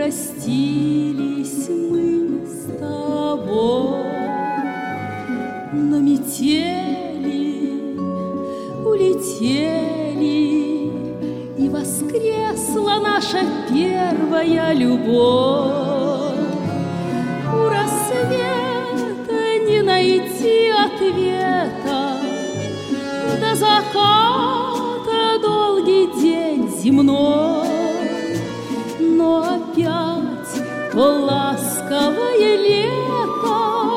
простились мы с тобой, но метели улетели, и воскресла наша первая любовь. У рассвета не найти ответа, до заката долгий день земной, но опять то ласковое лето,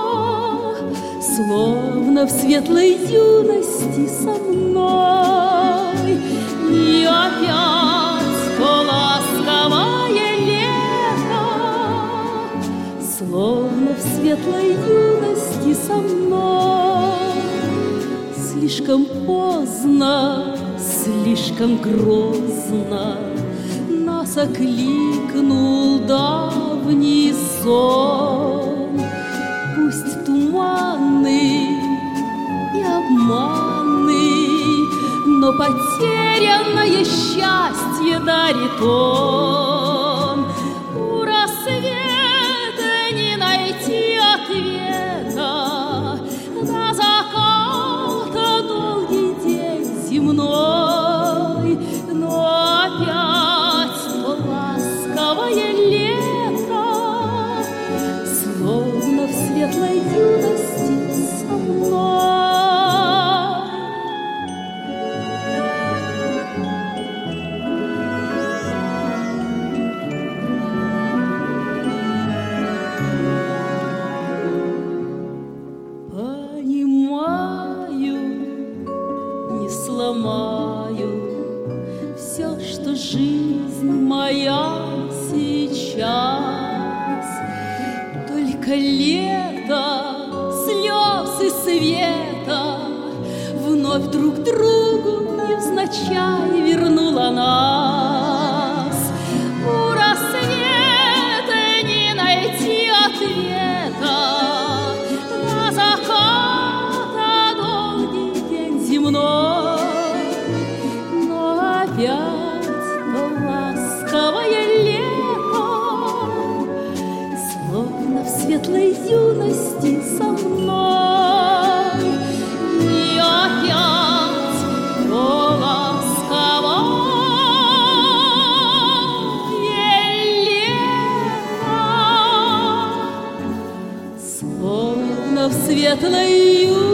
словно в светлой юности со мной. И опять то ласковое лето, словно в светлой юности со мной. Слишком поздно, слишком грозно нас окликнул давний сон. Пусть туманный и обманный, но потерянное счастье дарит он. У рассвета не найти ответа, до заката долгий день земной, но опять то ласковое лето, словно в светлой юности со мной. Понимаю, не сломаю все, что жизнь моя сейчас. Только лето, слез и света вновь друг другу невзначай вернула нас. У рассвета не найти ответа, до заката долгий день земной, но опять то ласковое лето, словно в светлой юности со мной. И опять то ласковое лето, словно в светлой юности